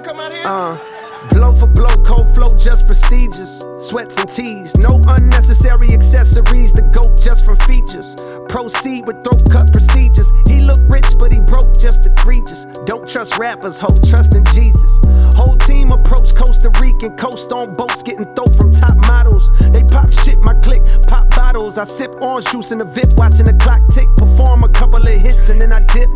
come out here. Blow for blow, cold flow, just prestigious. Sweats and tees, no unnecessary accessories. The GOAT just from features. Proceed with throat cut procedures. He look rich, but he broke, just egregious. Don't trust rappers, ho, trust in Jesus. Whole team approach Costa Rican, coast on boats, getting throat from top models. They pop shit, my clique, pop bottles. I sip orange juice in the VIP, watching the clock tick. Perform a couple of hits and then I dip.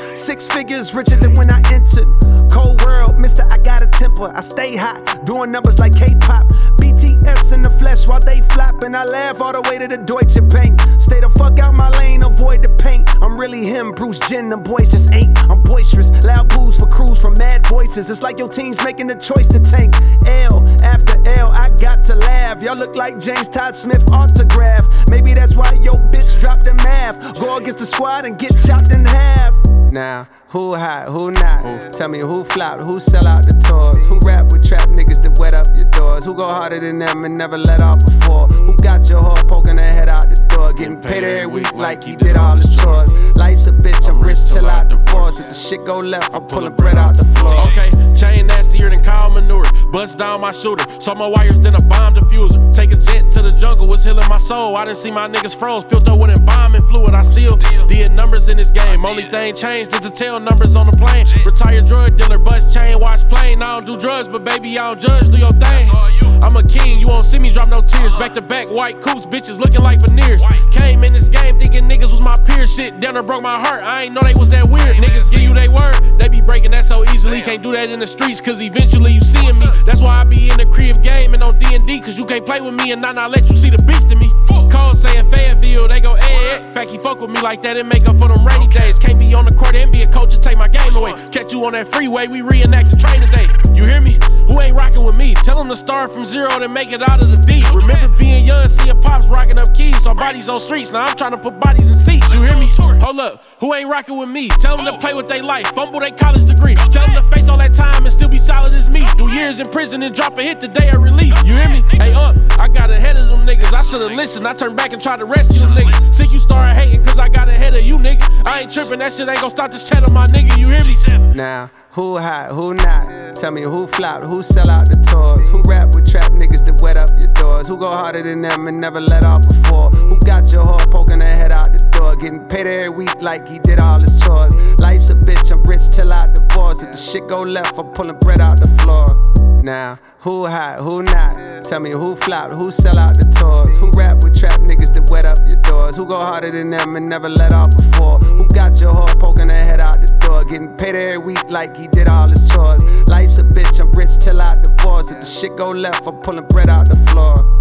6 figures richer than when I entered. Cold world, mister, I got a temper. I stay hot, doing numbers like K-pop. BTS in the flesh while they flop, and I laugh all the way to the Deutsche Bank. Stay the fuck out my lane, avoid the paint. I'm really him, Bruce Jenner, them boys just ain't. I'm boisterous, loud booze for crews from mad voices. It's like your team's making the choice to tank. L after L, I got to laugh. Y'all look like James Todd Smith autograph. Maybe that's why your bitch dropped the math. Go against the squad and get chopped in half. Now, who hot, who not? Tell me who flopped, who sell out the tours? Who rap with trap niggas that wet up your doors? Who go harder than them and never let off before? Who got your whore poking her head out the door? Getting paid every week like he did all his chores. Life's a bitch, I'm rich till I divorce. If the shit go left, I'm pulling bread out the floor. Okay, chain nastier than cow manure. Bust down my shooter, saw more wires than a bomb diffuser. Take a jet to the jungle, was healing my soul. I didn't see my niggas froze, filter with embalming fluid. I still did numbers in this game. Only thing changed is the tail numbers on the plane. Retired drug dealer, bust chain, watch plane. I don't do drugs, but baby, I don't judge, do your thing. I'm a king, you won't see me drop no tears. Back to back, white coops, bitches looking like veneers. Came in this game thinking niggas was my peers. Shit down there broke my heart, I ain't know they was that weird. Niggas give you they word, they be breaking that so easily. Can't do that in the streets, cause eventually you seeing me. That's why I be in the crib game and on D&D, cause you can't play with me and not let you see the beast in me. Cole saying Fayetteville, they go Fact he fuck with me like that and make up for them rainy days. Can't be on the court and be a coach and take my game away. Catch you on that freeway, we reenact the train today. You hear me? Who ain't rocking with me? Tell them to start from zero then make it out of the deep. Remember being young, seeing pops rocking up keys, saw bodies on streets. Now I'm trying to put bodies in seats. You hear me? Hold up, who ain't rocking with me? Tell them to play with their life, fumble their college degree. Tell them to face all that time and still be solid as me. Do years in prison and drop a hit the day of release. You hear me? Hey, I got ahead of them niggas. I should've listened. I turned back and tried to rescue them niggas. Sick you started hating cause I got ahead of you, nigga. I ain't tripping, that shit ain't gon' stop this cheddar, my nigga. You hear me? Now, who hot, who not? Tell me who flopped, who sell out the tours? Who rap with trap niggas that wet up your doors? Who go harder than them and never let off before? Who got your whore poking her head out the door? Getting paid every week like he did all his chores. Life's a bitch, I'm rich till I divorce. If the shit go left, I'm pulling bread out the floor. Now, who hot, who not? Tell me who flopped, who sell out the tours? Who rap with trap niggas that wet up your doors? Who go harder than them and never let off before? Who got your whore poking her head out the door? Getting paid every week like he did all his chores. Life's a bitch, I'm rich till I divorce. If the shit go left, I'm pulling bread out the floor.